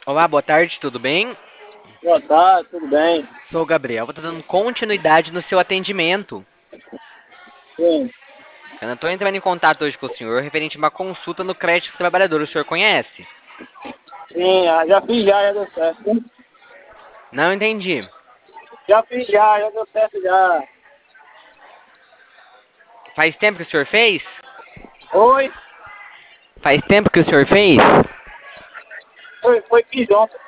Olá, boa tarde, tudo bem? Boa tarde, tudo bem? Sou o Gabriel, vou estar dando continuidade no seu atendimento. Sim, Eu não estou entrando em contato hoje com o senhor referente a uma consulta no crédito trabalhador. O senhor conhece? sim, já fiz já deu certo. Sim. Não entendi. Já fiz já deu certo já. Faz tempo que o senhor fez? Oi, Faz tempo que o senhor fez? foi fiz ontem.